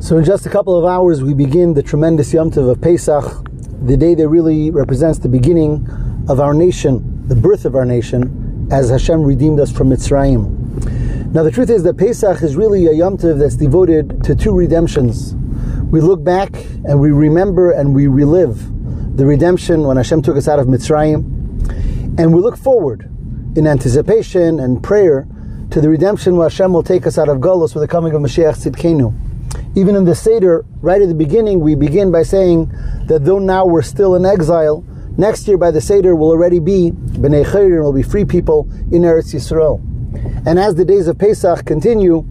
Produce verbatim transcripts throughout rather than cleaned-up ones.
So in just a couple of hours we begin the tremendous Yom Tov of Pesach, the day that really represents the beginning of our nation, the birth of our nation, as Hashem redeemed us from Mitzrayim. Now the truth is that Pesach is really a Yom Tov that's devoted to two redemptions. We look back and we remember and we relive the redemption when Hashem took us out of Mitzrayim, and we look forward in anticipation and prayer to the redemption where Hashem will take us out of Golus with the coming of Mashiach Tzidkenu. Even in the Seder, right at the beginning, we begin by saying that though now we're still in exile, next year by the Seder we'll already be B'nai Chayrin, will be free people in Eretz Yisrael. And as the days of Pesach continue,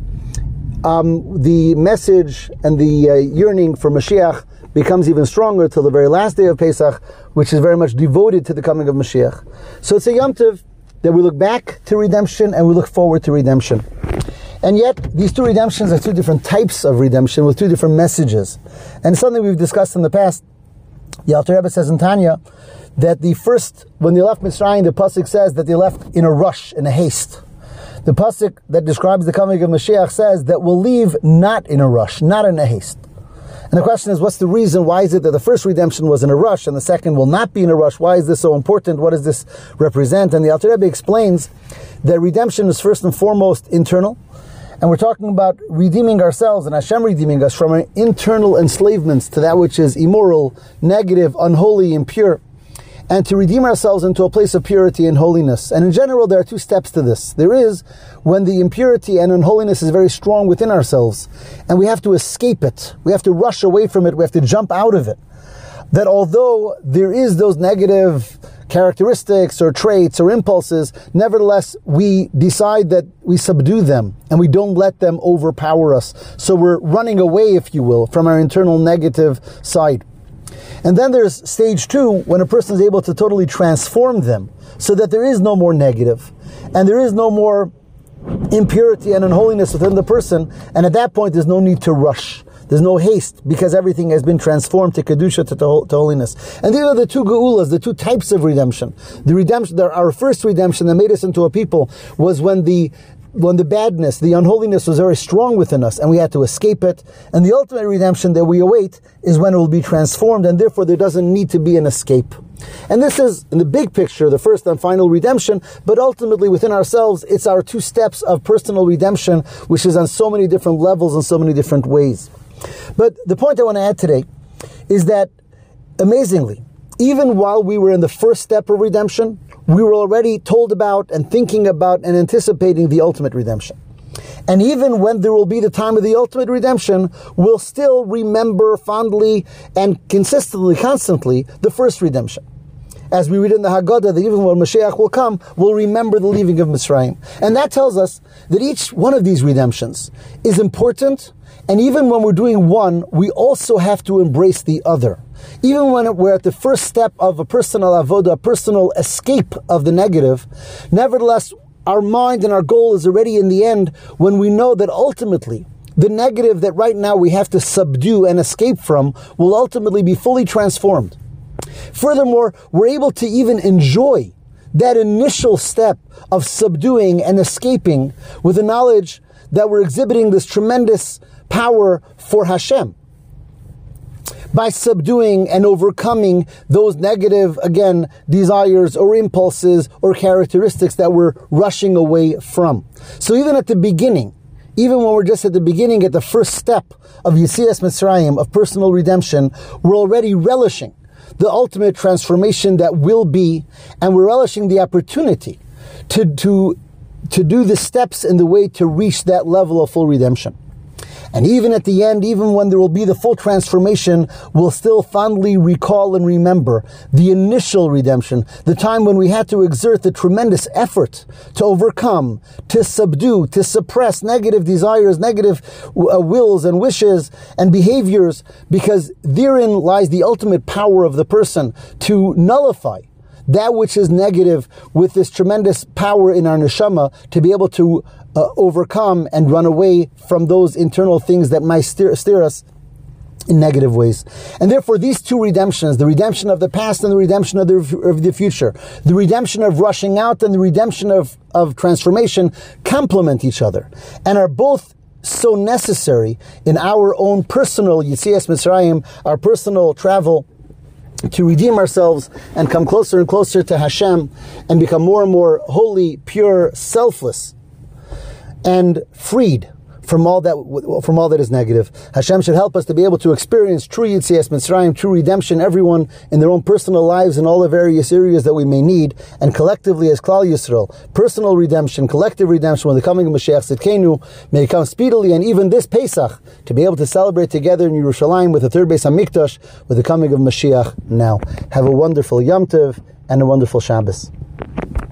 um, the message and the uh, yearning for Mashiach becomes even stronger till the very last day of Pesach, which is very much devoted to the coming of Mashiach. So it's a Yom Tov that we look back to redemption and we look forward to redemption. And yet, these two redemptions are two different types of redemption with two different messages. And something we've discussed in the past. The Alter Rebbe says in Tanya that the first, when they left Mitzrayim, the Pasuk says that they left in a rush, in a haste. The Pasuk that describes the coming of Mashiach says that we'll leave not in a rush, not in a haste. And the question is, what's the reason? Why is it that the first redemption was in a rush and the second will not be in a rush? Why is this so important? What does this represent? And the Alter Rebbe explains that redemption is first and foremost internal. And we're talking about redeeming ourselves and Hashem redeeming us from our internal enslavements to that which is immoral, negative, unholy, impure, and to redeem ourselves into a place of purity and holiness. And in general, there are two steps to this. There is when the impurity and unholiness is very strong within ourselves, and we have to escape it. We have to rush away from it. We have to jump out of it. That although there is those negative characteristics or traits or impulses, nevertheless we decide that we subdue them and we don't let them overpower us. So we're running away, if you will, from our internal negative side. And then there's stage two, when a person is able to totally transform them so that there is no more negative and there is no more impurity and unholiness within the person, and at that point there's no need to rush. There's no haste because everything has been transformed to Kedusha, to, to, to holiness. And these are the two Geulas, the two types of redemption. The redemption, our first redemption that made us into a people was when the when the badness, the unholiness was very strong within us and we had to escape it. And the ultimate redemption that we await is when it will be transformed, and therefore there doesn't need to be an escape. And this is, in the big picture, the first and final redemption, but ultimately within ourselves, it's our two steps of personal redemption, which is on so many different levels and so many different ways. But the point I want to add today is that, amazingly, even while we were in the first step of redemption, we were already told about and thinking about and anticipating the ultimate redemption. And even when there will be the time of the ultimate redemption, we'll still remember fondly and consistently, constantly, the first redemption. As we read in the Haggadah, that even when Mashiach will come, we'll remember the leaving of Mitzrayim. And that tells us that each one of these redemptions is important, and even when we're doing one, we also have to embrace the other. Even when we're at the first step of a personal avodah, a personal escape of the negative, nevertheless, our mind and our goal is already in the end when we know that ultimately the negative that right now we have to subdue and escape from will ultimately be fully transformed. Furthermore, we're able to even enjoy that initial step of subduing and escaping with the knowledge that we're exhibiting this tremendous power for Hashem by subduing and overcoming those negative, again, desires or impulses or characteristics that we're rushing away from. So even at the beginning, even when we're just at the beginning, at the first step of Yetzias Mitzrayim, of personal redemption, we're already relishing the ultimate transformation that will be, and we're relishing the opportunity to, to, to do the steps in the way to reach that level of full redemption. And even at the end, even when there will be the full transformation, we'll still fondly recall and remember the initial redemption, the time when we had to exert the tremendous effort to overcome, to subdue, to suppress negative desires, negative uh, wills and wishes and behaviors, because therein lies the ultimate power of the person to nullify that which is negative with this tremendous power in our neshama to be able to uh, overcome and run away from those internal things that might steer, steer us in negative ways. And therefore these two redemptions, the redemption of the past and the redemption of the, of the future, the redemption of rushing out and the redemption of, of transformation, complement each other and are both so necessary in our own personal Yetzias Mitzrayim, our personal travel to redeem ourselves and come closer and closer to Hashem and become more and more holy, pure, selfless, and freed from all that from all that is negative. Hashem should help us to be able to experience true Yetzias Mitzrayim, true redemption, everyone in their own personal lives in all the various areas that we may need, and collectively as Klal Yisrael, personal redemption, collective redemption, when the coming of Mashiach Tzidkenu may come speedily, and even this Pesach, to be able to celebrate together in Yerushalayim with the third Beis HaMikdash, with the coming of Mashiach now. Have a wonderful Yom Tov and a wonderful Shabbos.